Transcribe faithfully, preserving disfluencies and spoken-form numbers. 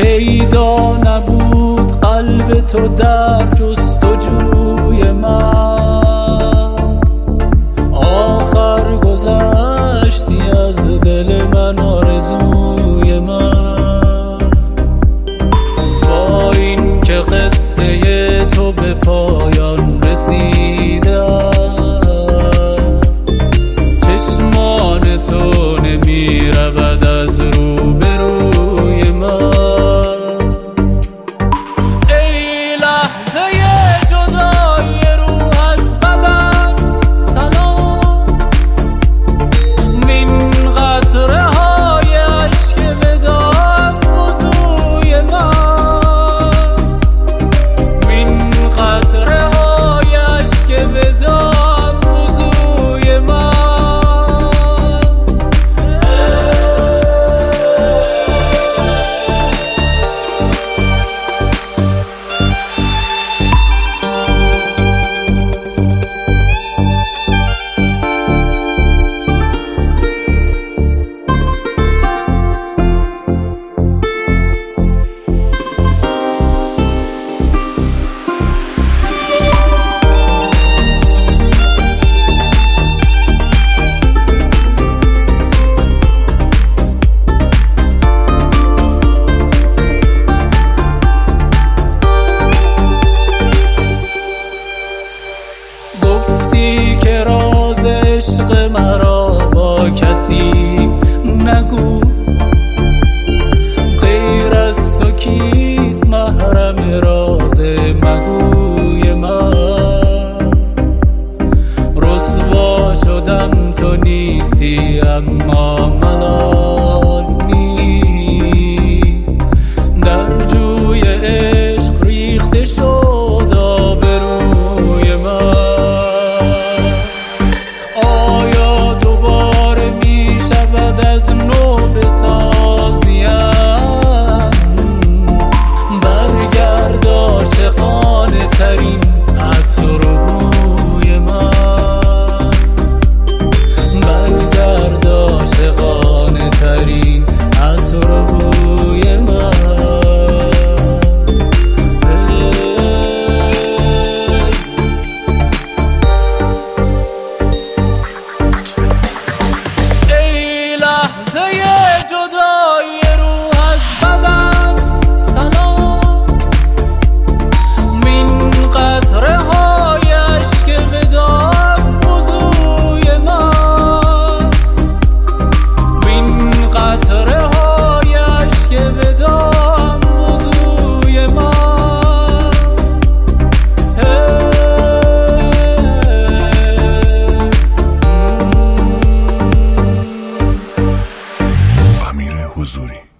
پیدا نبود قلب تو در جستجوی من، آخر گذشتی از دل من آرزوی من. با این که قصه تو به پایان رسیده، چشمان تو نمی رود از روبروی من. که راز عشق مرا با کسی نگو، غیر از تو کیست محرم راز مگوی من. رسوا شدم تو نیستی اما من آن نیست، در جوی عشق ریخته شد آبروی من. از نو بسازیم، برگرد عاشقانه ترین عطر و بوی من، برگرد عاشقانه ترین عطر و بوی من. جدای روح از بدن سلام، من قطره های اشک وداع وضوی من، من قطره های اشک وداع وضوی من. امیر حضوری.